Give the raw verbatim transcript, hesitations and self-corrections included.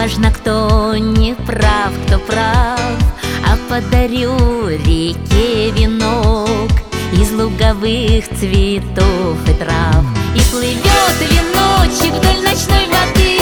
важно, кто не прав, кто прав, а подарю реке венок из луговых цветов и трав. И плывет веночек вдоль ночной воды,